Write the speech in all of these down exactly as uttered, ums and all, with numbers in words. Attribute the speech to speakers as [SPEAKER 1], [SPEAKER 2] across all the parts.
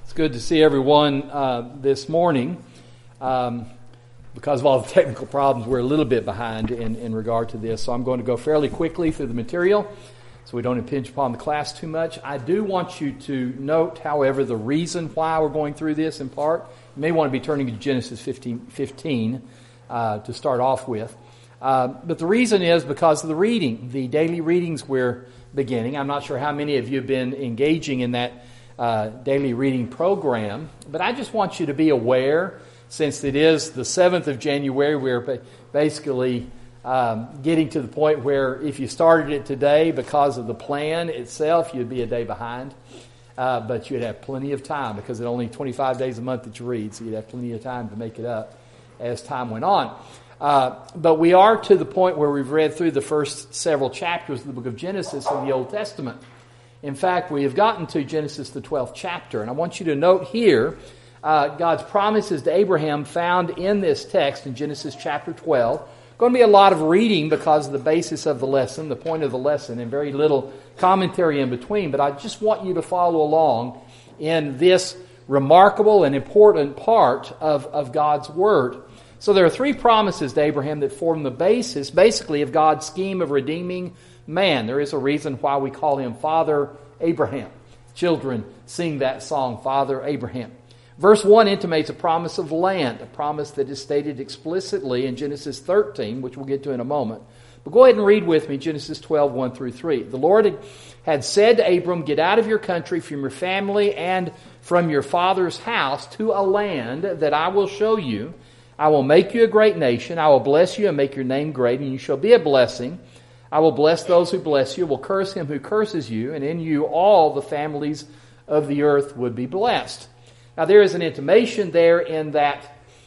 [SPEAKER 1] It's good to see everyone uh, this morning. Um, because of all the technical problems, we're a little bit behind in, in regard to this. So I'm going to go fairly quickly through the material so we don't impinge upon the class too much. I do want you to note, however, the reason why we're going through this in part. You may want to be turning to Genesis fifteen, fifteen uh, to start off with. Uh, but the reason is because of the reading, the daily readings we're beginning. I'm not sure how many of you have been engaging in that uh, daily reading program, but I just want you to be aware, since it is the seventh of January, we're basically um, getting to the point where if you started it today because of the plan itself, you'd be a day behind. Uh, but you'd have plenty of time because it's only twenty-five days a month that you read, so you'd have plenty of time to make it up as time went on. Uh, but we are to the point where we've read through the first several chapters of the book of Genesis in the Old Testament. In fact, we have gotten to Genesis, the twelfth chapter. And I want you to note here uh, God's promises to Abraham found in this text in Genesis chapter twelve. Going to be a lot of reading because of the basis of the lesson, the point of the lesson, and very little commentary in between. But I just want you to follow along in this remarkable and important part of, of God's Word. So there are three promises to Abraham that form the basis, basically, of God's scheme of redeeming man. There is a reason why we call him Father Abraham. Children sing that song, Father Abraham. Verse one intimates a promise of land, a promise that is stated explicitly in Genesis thirteen, which we'll get to in a moment. But go ahead and read with me Genesis twelve, one through three. The Lord had said to Abram, "Get out of your country, from your family, and from your father's house to a land that I will show you. I will make you a great nation. I will bless you and make your name great, and you shall be a blessing. I will bless those who bless you, will curse him who curses you, and in you all the families of the earth would be blessed." Now there is an intimation there in that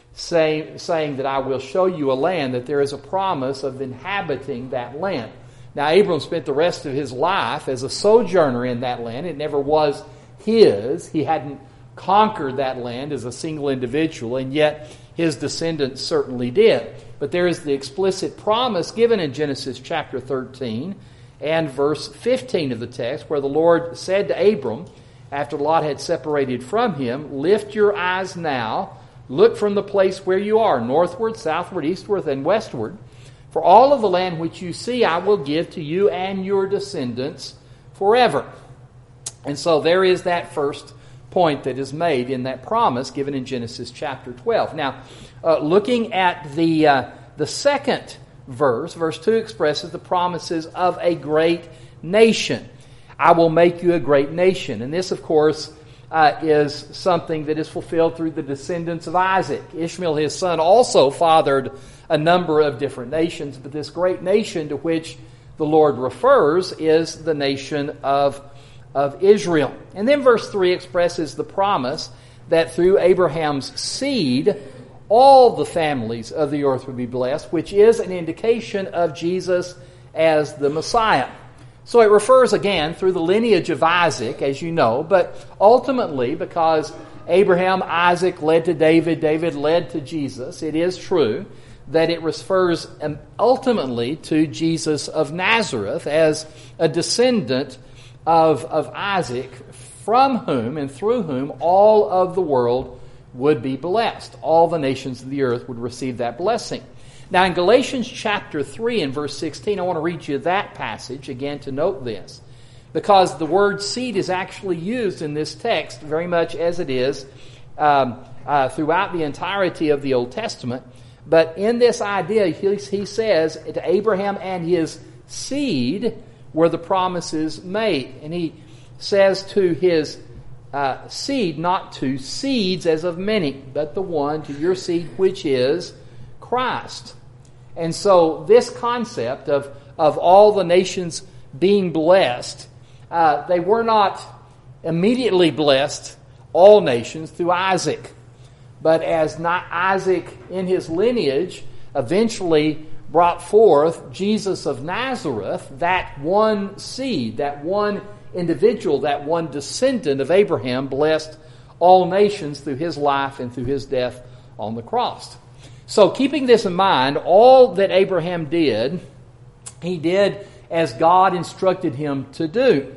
[SPEAKER 1] say, saying that I will show you a land, that there is a promise of inhabiting that land. Now Abram spent the rest of his life as a sojourner in that land. It never was his. He hadn't conquered that land as a single individual, and yet his descendants certainly did. But there is the explicit promise given in Genesis chapter thirteen and verse fifteen of the text, where the Lord said to Abram, after Lot had separated from him, "Lift your eyes now, look from the place where you are, northward, southward, eastward, and westward. For all of the land which you see I will give to you and your descendants forever." And so there is that first point that is made in that promise given in Genesis chapter twelve. Now, uh, looking at the uh, the second verse, verse two expresses the promises of a great nation. I will make you a great nation. And this, of course, uh, is something that is fulfilled through the descendants of Isaac. Ishmael, his son, also fathered a number of different nations, but this great nation to which the Lord refers is the nation of of Israel. And then verse three expresses the promise that through Abraham's seed, all the families of the earth would be blessed, which is an indication of Jesus as the Messiah. So it refers again through the lineage of Isaac, as you know, but ultimately, because Abraham, Isaac led to David, David led to Jesus, it is true that it refers ultimately to Jesus of Nazareth as a descendant Of, of Isaac, from whom and through whom all of the world would be blessed. All the nations of the earth would receive that blessing. Now in Galatians chapter three and verse sixteen, I want to read you that passage again to note this, because the word seed is actually used in this text very much as it is um, uh, throughout the entirety of the Old Testament. But in this idea, he, he says to Abraham and his seed were the promises made. And he says to his uh, seed, not to seeds as of many, but the one, to your seed, which is Christ. And so this concept of, of all the nations being blessed, uh, they were not immediately blessed, all nations, through Isaac. But as not Isaac in his lineage eventually brought forth Jesus of Nazareth, that one seed, that one individual, that one descendant of Abraham blessed all nations through his life and through his death on the cross. So keeping this in mind, all that Abraham did, he did as God instructed him to do.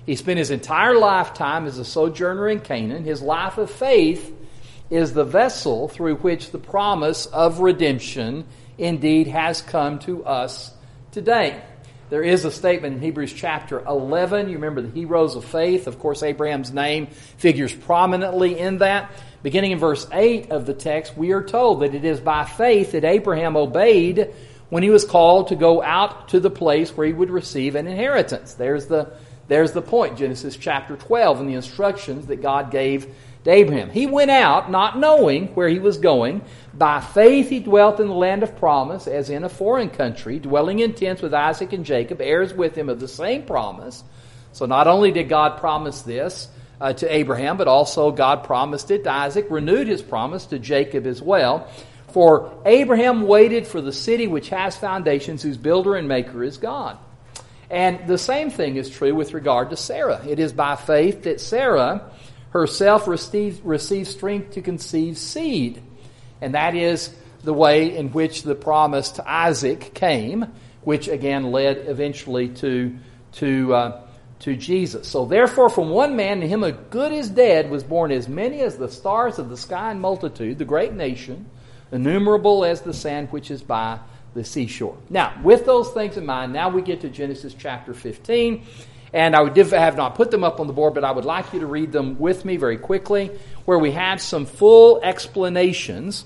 [SPEAKER 1] He spent his entire lifetime as a sojourner in Canaan. His life of faith is the vessel through which the promise of redemption indeed has come to us today. There is a statement in Hebrews chapter eleven. You remember the heroes of faith. Of course, Abraham's name figures prominently in that. Beginning in verse eight of the text, we are told that it is by faith that Abraham obeyed when he was called to go out to the place where he would receive an inheritance. There's the, there's the point, Genesis chapter twelve, and the instructions that God gave to Abraham. He went out not knowing where he was going. By faith he dwelt in the land of promise, as in a foreign country, dwelling in tents with Isaac and Jacob, heirs with him of the same promise. So not only did God promise this uh, to Abraham, but also God promised it to Isaac, renewed his promise to Jacob as well. For Abraham waited for the city which has foundations, whose builder and maker is God. And the same thing is true with regard to Sarah. It is by faith that Sarah herself received, received strength to conceive seed. And that is the way in which the promise to Isaac came, which again led eventually to, to, uh, to Jesus. So therefore from one man, to him a good as dead, was born as many as the stars of the sky in multitude, the great nation, innumerable as the sand which is by the seashore. Now, with those things in mind, now we get to Genesis chapter fifteen. And I would have not put them up on the board, but I would like you to read them with me very quickly, where we have some full explanations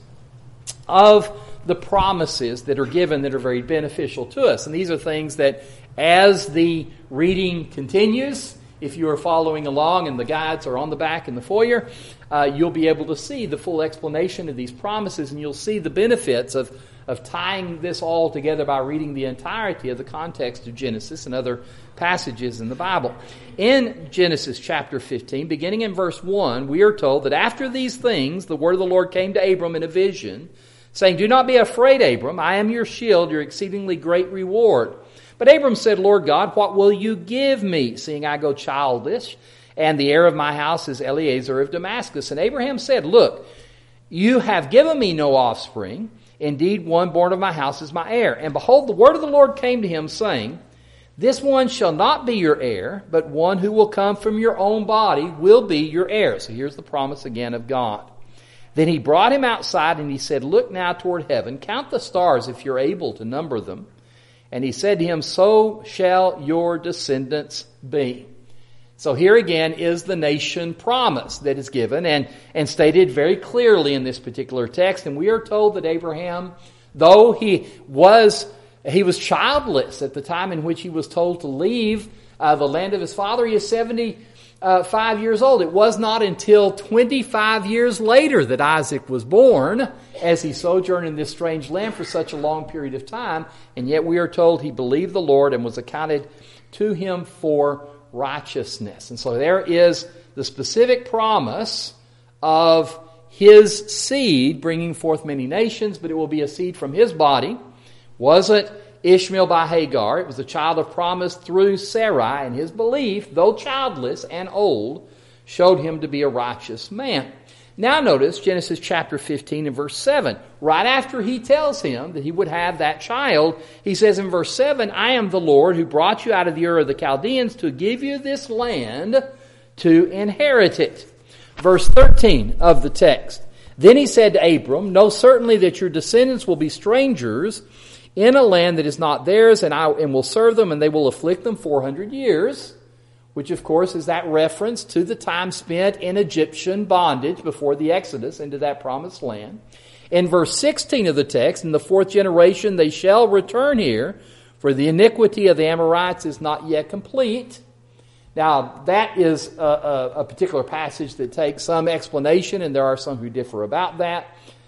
[SPEAKER 1] of the promises that are given that are very beneficial to us. And these are things that, as the reading continues, if you are following along and the guides are on the back in the foyer, uh, you'll be able to see the full explanation of these promises, and you'll see the benefits of, of tying this all together by reading the entirety of the context of Genesis and other passages in the Bible. In Genesis chapter fifteen, beginning in verse one, we are told that after these things, the word of the Lord came to Abram in a vision, saying, "Do not be afraid, Abram. I am your shield, your exceedingly great reward." But Abram said, "Lord God, what will you give me, seeing I go childless, and the heir of my house is Eliezer of Damascus?" And Abraham said, "Look, you have given me no offspring. Indeed, one born of my house is my heir. And behold, the word of the Lord came to him, saying, This one shall not be your heir, but one who will come from your own body will be your heir." So here's the promise again of God. Then he brought him outside, and he said, "Look now toward heaven, count the stars if you're able to number them." And he said to him, "So shall your descendants be." So here again is the nation promise that is given and, and stated very clearly in this particular text. And we are told that Abraham, though he was he was childless at the time in which he was told to leave uh, the land of his father, he is seventy-five years old. It was not until twenty-five years later that Isaac was born, as he sojourned in this strange land for such a long period of time. And yet we are told he believed the Lord and was accounted to him for righteousness. And so there is the specific promise of his seed bringing forth many nations, but it will be a seed from his body. Wasn't Ishmael by Hagar. It was the child of promise through Sarai, and his belief, though childless and old, showed him to be a righteous man. Now notice Genesis chapter fifteen and verse seven. Right after he tells him that he would have that child, he says in verse seven, "I am the Lord who brought you out of the Ur of the Chaldeans to give you this land to inherit it." Verse thirteen of the text. "Then he said to Abram, Know certainly that your descendants will be strangers in a land that is not theirs, and I and will serve them, and they will afflict them four hundred years. Which, of course, is that reference to the time spent in Egyptian bondage before the Exodus into that promised land. In verse sixteen of the text, "In the fourth generation they shall return here, for the iniquity of the Amorites is not yet complete." Now, that is a, a, a particular passage that takes some explanation, and there are some who differ about that.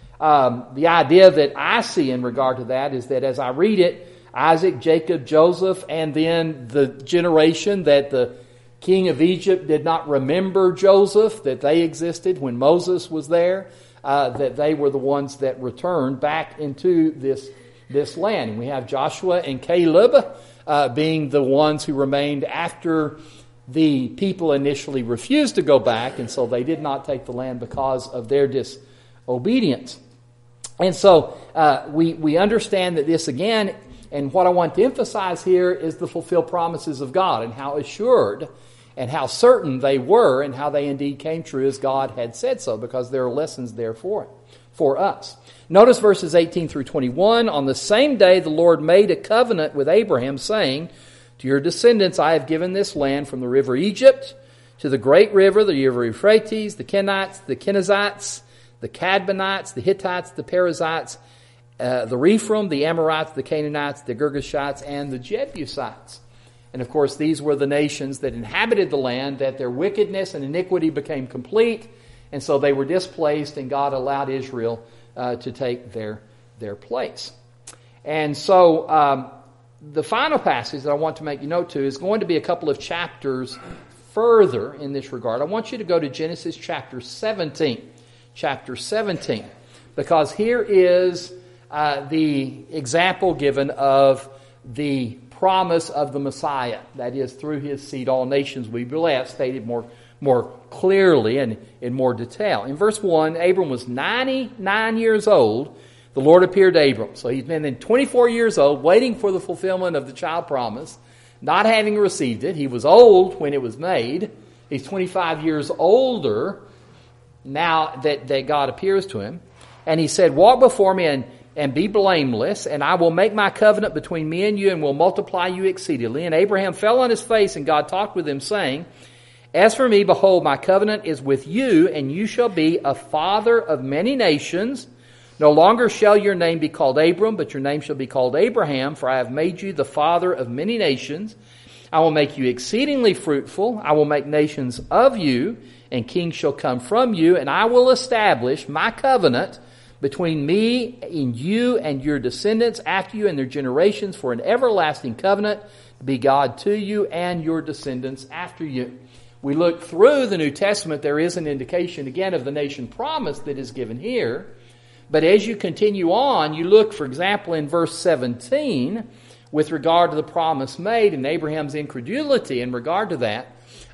[SPEAKER 1] Um, the idea that I see in regard to that is that as I read it, Isaac, Jacob, Joseph, and then the generation that the king of Egypt did not remember Joseph, that they existed when Moses was there, uh, that they were the ones that returned back into this, this land. And we have Joshua and Caleb uh, being the ones who remained after the people initially refused to go back, and so they did not take the land because of their disobedience. And so uh, we, we understand that this again, and what I want to emphasize here is the fulfilled promises of God and how assured and how certain they were and how they indeed came true as God had said so, because there are lessons there for it, for us. Notice verses eighteen through twenty-one. On the same day the Lord made a covenant with Abraham, saying, to your descendants I have given this land from the river Egypt to the great river, the river Euphrates, the Kenites, the Kenizzites, the Cadmonites, the Hittites, the Perizzites, uh, the Rephaim, the Amorites, the Canaanites, the Girgashites, and the Jebusites. And of course, these were the nations that inhabited the land, that their wickedness and iniquity became complete, and so they were displaced, and God allowed Israel uh, to take their, their place. And so, um, the final passage that I want to make you note to is going to be a couple of chapters further in this regard. I want you to go to Genesis chapter seventeen. Chapter seventeen. Because here is uh, the example given of the promise of the Messiah. That is, through his seed all nations will be blessed, stated more, more clearly and in more detail. In verse one, Abram was ninety-nine years old. The Lord appeared to Abram. So he's been then twenty-four years old, waiting for the fulfillment of the child promise, not having received it. He was old when it was made. He's twenty-five years older now that, that God appears to him. And he said, walk before me and, and be blameless, and I will make my covenant between me and you and will multiply you exceedingly. And Abraham fell on his face, and God talked with him, saying, as for me, behold, my covenant is with you, and you shall be a father of many nations. No longer shall your name be called Abram, but your name shall be called Abraham, for I have made you the father of many nations. I will make you exceedingly fruitful. I will make nations of you, and kings shall come from you, and I will establish my covenant between me and you and your descendants after you and their generations for an everlasting covenant to be God to you and your descendants after you. We look through the New Testament, there is an indication again of the nation promise that is given here. But as you continue on, you look, for example, in verse seventeen, with regard to the promise made and Abraham's incredulity in regard to that.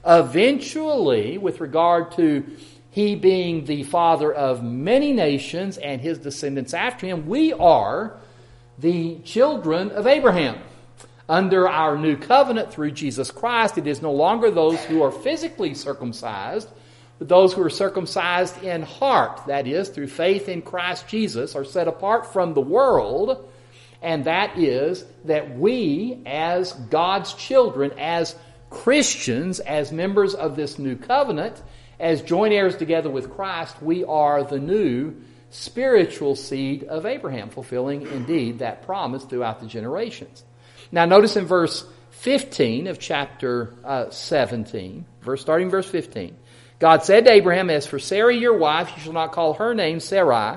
[SPEAKER 1] Eventually, with regard to he being the father of many nations and his descendants after him, we are the children of Abraham. Under our new covenant through Jesus Christ, it is no longer those who are physically circumcised, but those who are circumcised in heart, that is, through faith in Christ Jesus, are set apart from the world, and that is that we, as God's children, as Christians, as members of this new covenant, as joint heirs together with Christ, we are the new spiritual seed of Abraham, fulfilling indeed that promise throughout the generations. Now notice in verse fifteen of chapter uh, seventeen, verse starting verse fifteen, God said to Abraham, as for Sarah your wife, you shall not call her name Sarai,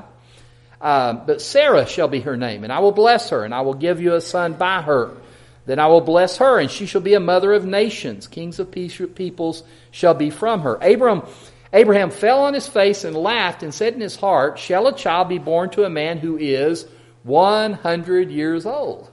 [SPEAKER 1] uh, but Sarah shall be her name, and I will bless her, and I will give you a son by her. Then I will bless her, and she shall be a mother of nations. Kings of peoples shall be from her. Abraham, Abraham fell on his face and laughed and said in his heart, shall a child be born to a man who is one hundred years old?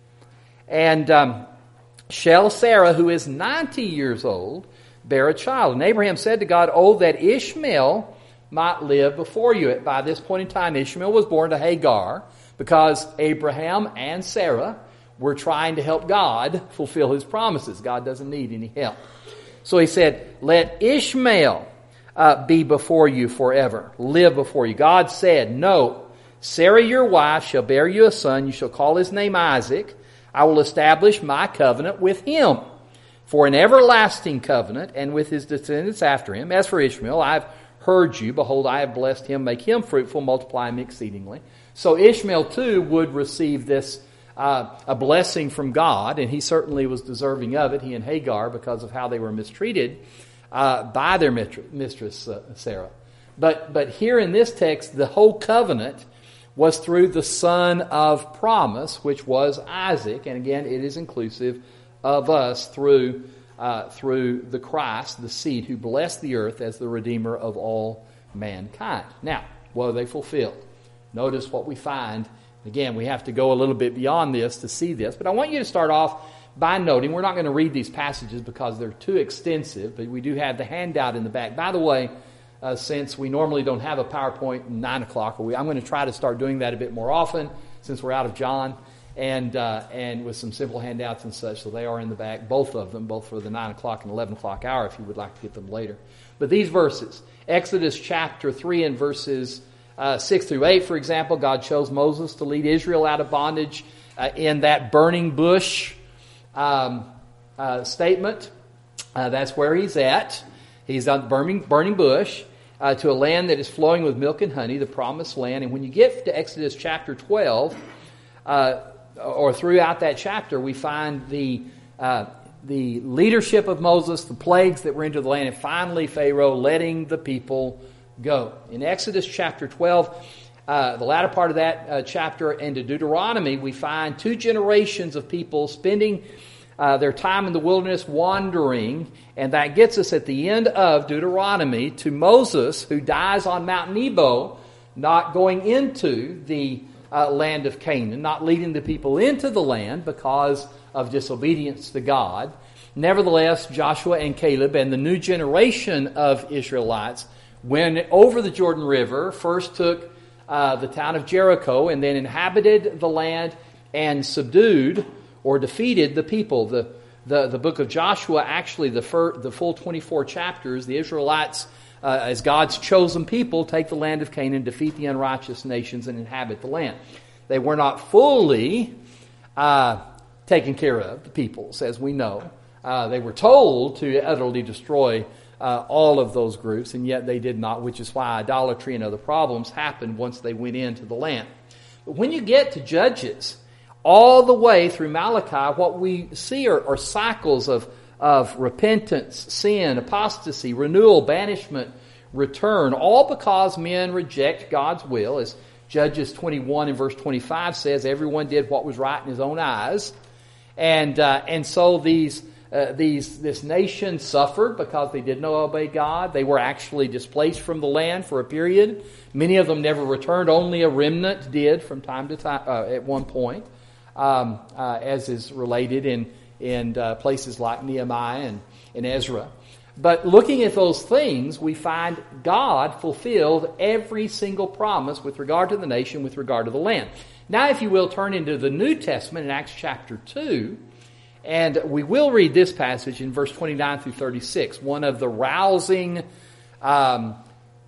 [SPEAKER 1] And um, shall Sarah, who is ninety years old, bear a child? And Abraham said to God, oh, that Ishmael might live before you. By this point in time, Ishmael was born to Hagar because Abraham and Sarah were trying to help God fulfill his promises. God doesn't need any help. So he said, let Ishmael uh, be before you forever, live before you. God said, no, Sarah your wife shall bear you a son. You shall call his name Isaac. I will establish my covenant with him for an everlasting covenant and with his descendants after him. As for Ishmael, I have heard you. Behold, I have blessed him. Make him fruitful, multiply him exceedingly. So Ishmael too would receive this uh, a blessing from God, and he certainly was deserving of it, he and Hagar, because of how they were mistreated uh, by their mistress uh, Sarah. But but here in this text, the whole covenant was through the son of promise, which was Isaac. And again, it is inclusive of us through uh, through the Christ, the seed, who blessed the earth as the Redeemer of all mankind. Now, what are they fulfilled? Notice what we find. Again, we have to go a little bit beyond this to see this. But I want you to start off by noting, we're not going to read these passages because they're too extensive, but we do have the handout in the back. By the way, Uh, since we normally don't have a PowerPoint at nine o'clock, or we, I'm going to try to start doing that a bit more often since we're out of John. and uh, and with some simple handouts and such. So they are in the back, both of them, both for the nine o'clock and eleven o'clock hour if you would like to get them later. But these verses, Exodus chapter three and verses uh, six through eight, for example, God chose Moses to lead Israel out of bondage uh, in that burning bush um, uh, statement. Uh, that's where he's at. He's on the burning, burning bush uh, to a land that is flowing with milk and honey, the promised land. And when you get to Exodus chapter twelve, uh, or throughout that chapter, we find the uh, the leadership of Moses, the plagues that were into the land, and finally Pharaoh letting the people go. In Exodus chapter twelve, uh, the latter part of that uh, chapter, and to Deuteronomy, we find two generations of people spending uh, their time in the wilderness wandering, and that gets us at the end of Deuteronomy to Moses, who dies on Mount Nebo, not going into the uh, land of Canaan, not leading the people into the land because of disobedience to God. Nevertheless, Joshua and Caleb and the new generation of Israelites went over the Jordan River, first took uh, the town of Jericho, and then inhabited the land and subdued or defeated the people. The the, the book of Joshua, actually the fir- the full twenty-four chapters, the Israelites, uh, as God's chosen people, take the land of Canaan, defeat the unrighteous nations, and inhabit the land. They were not fully uh, taken care of, the peoples, as we know. Uh, they were told to utterly destroy uh, all of those groups, and yet they did not, which is why idolatry and other problems happened once they went into the land. But when you get to Judges, all the way through Malachi, what we see are, are cycles of, of repentance, sin, apostasy, renewal, banishment, return, all because men reject God's will. As Judges twenty-one and verse twenty-five says, everyone did what was right in his own eyes. And uh, and so these uh, these this nation suffered because they did not obey God. They were actually displaced from the land for a period. Many of them never returned. Only a remnant did from time to time uh, at one point, um, uh, as is related in in uh, places like Nehemiah and, and Ezra. But looking at those things, we find God fulfilled every single promise with regard to the nation, with regard to the land. Now, if you will, turn into the New Testament in Acts chapter two, and we will read this passage in verse twenty-nine through thirty-six, one of the rousing um,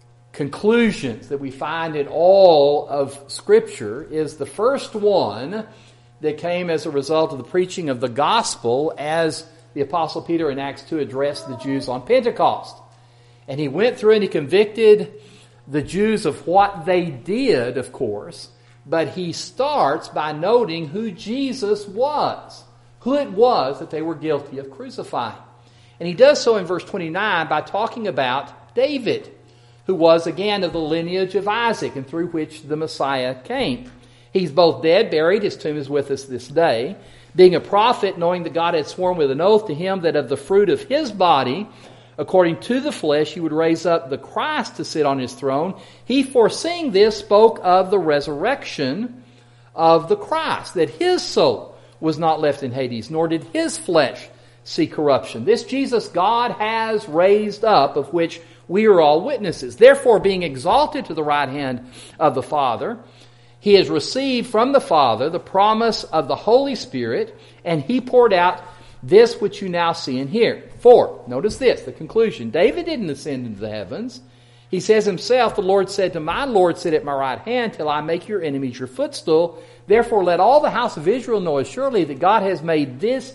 [SPEAKER 1] conclusions that we find in all of Scripture is the first one that came as a result of the preaching of the gospel as the Apostle Peter in Acts two addressed the Jews on Pentecost. And he went through and he convicted the Jews of what they did, of course, but he starts by noting who Jesus was, who it was that they were guilty of crucifying. And he does so in verse twenty-nine by talking about David, who was again of the lineage of Isaac and through which the Messiah came. He's both dead, buried, his tomb is with us this day. Being a prophet, knowing that God had sworn with an oath to him that of the fruit of his body, according to the flesh, he would raise up the Christ to sit on his throne. He, foreseeing this, spoke of the resurrection of the Christ, that his soul was not left in Hades, nor did his flesh see corruption. This Jesus God has raised up, of which we are all witnesses. Therefore, being exalted to the right hand of the Father, he has received from the Father the promise of the Holy Spirit, and he poured out this which you now see and hear. For, notice this, the conclusion. David didn't ascend into the heavens. He says himself, the Lord said to my Lord, sit at my right hand till I make your enemies your footstool. Therefore let all the house of Israel know assuredly that God has made this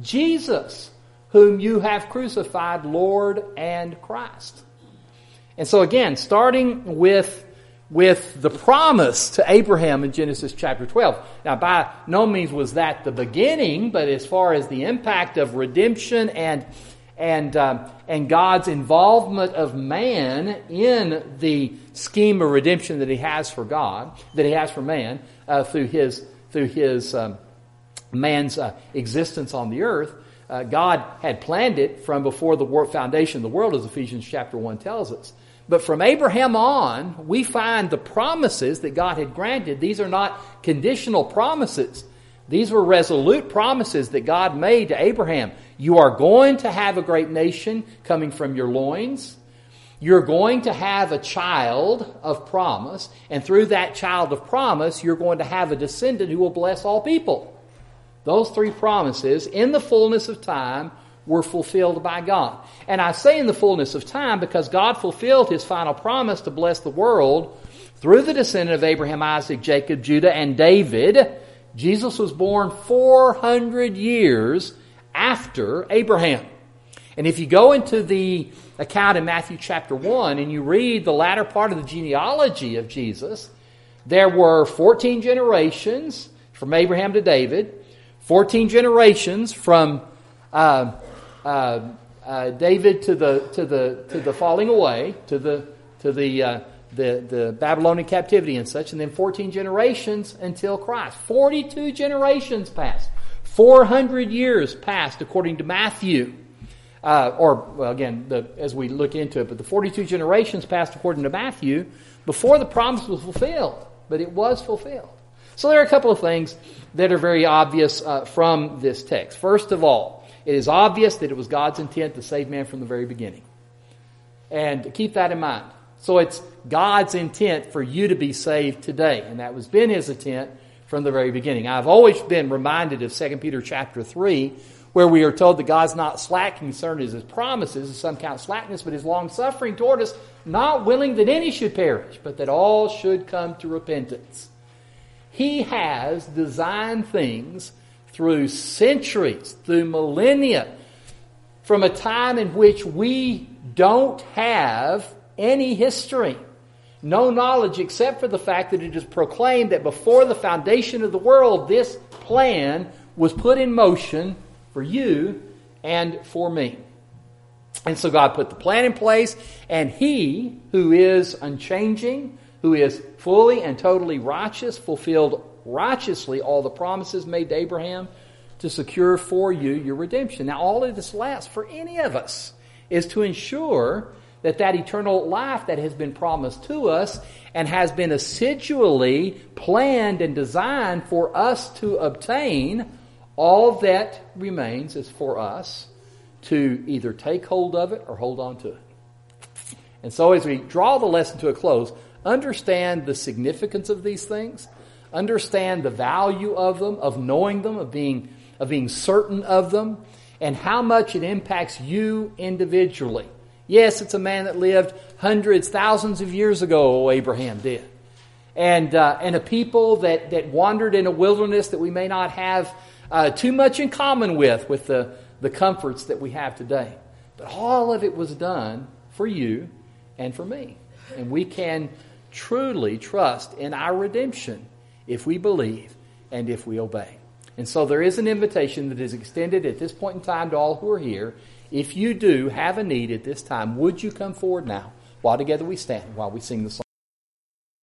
[SPEAKER 1] Jesus, whom you have crucified, Lord and Christ. And so again, starting with with the promise to Abraham in Genesis chapter twelve. Now, by no means was that the beginning, but as far as the impact of redemption and and um, and God's involvement of man in the scheme of redemption that He has for God, that He has for man uh, through His through His um, man's uh, existence on the earth, uh, God had planned it from before the world, foundation of the world, as Ephesians chapter one tells us. But from Abraham on, we find the promises that God had granted. These are not conditional promises. These were resolute promises that God made to Abraham. You are going to have a great nation coming from your loins. You're going to have a child of promise, and through that child of promise, you're going to have a descendant who will bless all people. Those three promises, in the fullness of time, were fulfilled by God. And I say in the fullness of time because God fulfilled His final promise to bless the world through the descendant of Abraham, Isaac, Jacob, Judah, and David. Jesus was born four hundred years after Abraham. And if you go into the account in Matthew chapter one and you read the latter part of the genealogy of Jesus, there were fourteen generations from Abraham to David, fourteen generations from uh, uh, uh, David to the to the to the falling away, to the to the uh, the the Babylonian captivity and such, and then fourteen generations until Christ. Forty-two generations passed. Four hundred years passed, according to Matthew. Uh, or, well, again, the, as we look into it, but the forty-two generations passed according to Matthew before the promise was fulfilled. But it was fulfilled. So there are a couple of things that are very obvious uh, from this text. First of all, it is obvious that it was God's intent to save man from the very beginning. And keep that in mind. So it's God's intent for you to be saved today. And that has been His intent from the very beginning. I've always been reminded of Second Peter chapter three, where we are told that God's not slack concerning His promises, as some count slackness, but His long-suffering toward us, not willing that any should perish, but that all should come to repentance. He has designed things through centuries, through millennia, from a time in which we don't have any history, no knowledge except for the fact that it is proclaimed that before the foundation of the world, this plan was put in motion for you and for me. And so God put the plan in place, and He, who is unchanging, who is fully and totally righteous, fulfilled righteously all the promises made to Abraham to secure for you your redemption. Now, all of this lasts for any of us is to ensure that that eternal life that has been promised to us and has been assiduously planned and designed for us to obtain, all that remains is for us to either take hold of it or hold on to it. And so as we draw the lesson to a close, understand the significance of these things, understand the value of them, of knowing them, of being, of being certain of them, and how much it impacts you individually. Yes, it's a man that lived hundreds, thousands of years ago, Abraham did. And uh, and a people that, that wandered in a wilderness that we may not have uh, too much in common with, with the, the comforts that we have today. But all of it was done for you and for me. And we can truly trust in our redemption if we believe and if we obey. And so there is an invitation that is extended at this point in time to all who are here. If you do have a need at this time, would you come forward now while together we stand, while we sing the song?